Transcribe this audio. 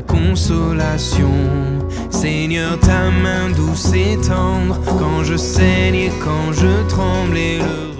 ma consolation. Seigneur, ta main douce et tendre, quand je saigne et quand je tremble, et le